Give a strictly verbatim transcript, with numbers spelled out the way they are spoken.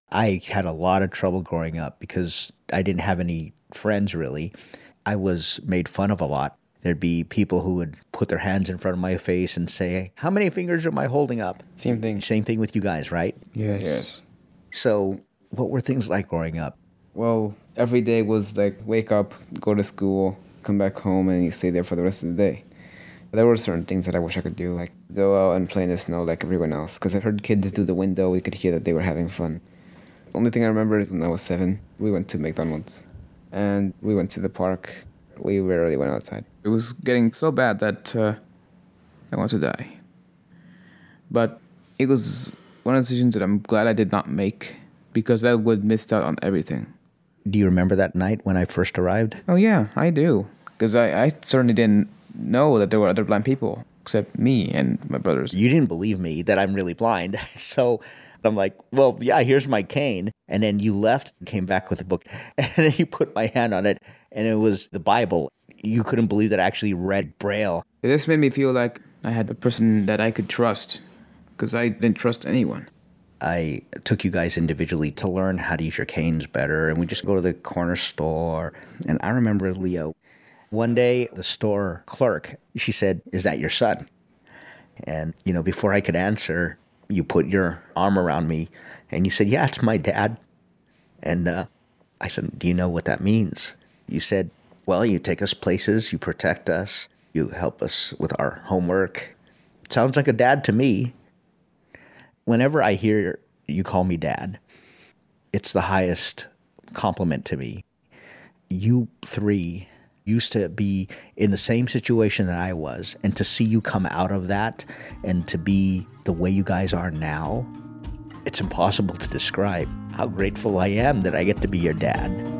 I had a lot of trouble growing up because I didn't have any friends really. I was made fun of a lot. There'd be people who would put their hands in front of my face and say, how many fingers am I holding up? Same thing. Same thing with you guys, right? Yes. Yes. So what were things like growing up? Well, every day was like wake up, go to school, come back home, and you stay there for the rest of the day. There were certain things that I wish I could do, like go out and play in the snow like everyone else. Because I heard kids through the window, we could hear that they were having fun. Only thing I remember is when I was seven, we went to McDonald's. And we went to the park. We rarely went outside. It was getting so bad that uh, I wanted to die. But it was one of the decisions that I'm glad I did not make because I would missed out on everything. Do you remember that night when I first arrived? Oh, yeah, I do. Because I, I certainly didn't know that there were other blind people except me and my brothers. You didn't believe me that I'm really blind. So I'm like, well, yeah, here's my cane. And then you left and came back with a book. And then you put my hand on it, and it was the Bible. You couldn't believe that I actually read Braille. This made me feel like I had a person that I could trust because I didn't trust anyone. I took you guys individually to learn how to use your canes better, and we just go to the corner store. And I remember Leo. One day, the store clerk, she said, is that your son? And, you know, before I could answer, you put your arm around me, and you said, yeah, it's my dad. And uh, I said, do you know what that means? You said, well, you take us places, you protect us, you help us with our homework. Sounds like a dad to me. Whenever I hear you call me dad, it's the highest compliment to me. You three used to be in the same situation that I was, and to see you come out of that and to be the way you guys are now, it's impossible to describe how grateful I am that I get to be your dad.